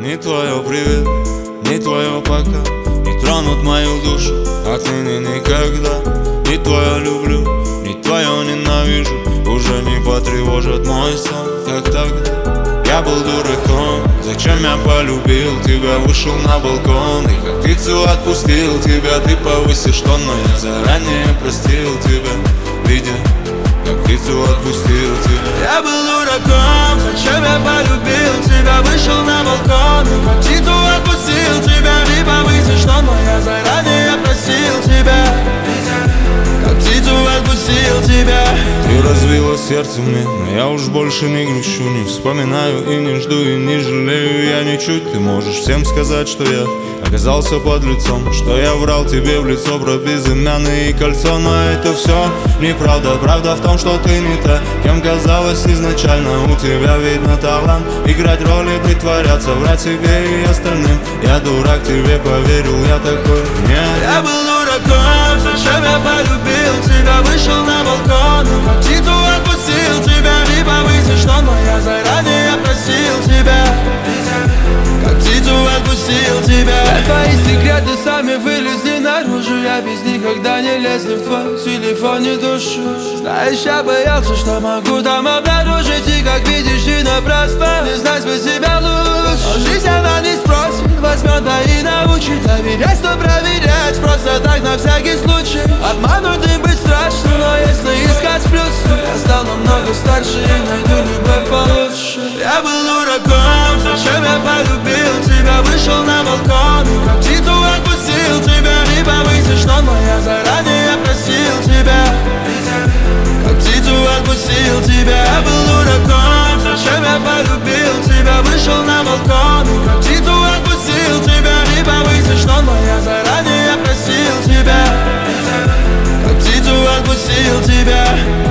Не твое привет, не твое пока не тронут мою душу отныне никогда. Не твое люблю, не твое ненавижу, уже не потревожит мой сон, как тогда. Я был дураком, зачем я полюбил тебя, вышел на балкон и как птицу отпустил тебя. Ты повысишь тон, но я заранее простил тебя, видя, как птицу отпустил тебя. Я был дураком, зачем я полюбил тебя, вышел на балкон и как птицу отпустил тебя. Ты повысишь тон, но я заранее простил тебя, как птицу отпустил тебя. Ты разбила сердце мне, но я уж больше не грущу, не вспоминаю и не жду, и не жалею я ничуть. Ты можешь всем сказать, что я оказался под лицом, что я врал тебе в лицо про безымянное кольцо. Но это все неправда, правда в том, что ты не та, кем казалось изначально. У тебя видно талант играть роли, притворяться, врать себе и остальным. Я дурак, тебе поверил, я такой нет. Я был дураком, зачем я полюбил тебя, вышел на балкон и как птицу отпустил тебя. Ты повысишь тон, но я заранее просил тебя, как птицу отпустил тебя. Твои секреты сами вылезли наружу, я без никогда не лезу в твой телефон, не душу. Знаешь, я боялся, что могу там обнаружить, и как видишь, и напрасно не знать бы себя лучше. Но жизнь она не спросит, возьмет да и научит доверять, но проверять просто так на всякий случай. Обманутым быть страшно, но если искать плюсы, я стал намного старше и найду любовь получше. Я был дураком, зачем я полюбил тебя, вышел на балкон и как птицу отпустил тебя. Ты повысишь тон, но я заранее просил тебя, как птицу отпустил тебя. Я был дураком, зачем я полюбил тебя, вышел на балкон и как птицу отпустил тебя. Ты повысишь тон, но я заранее просил тебя, как птицу отпустил тебя.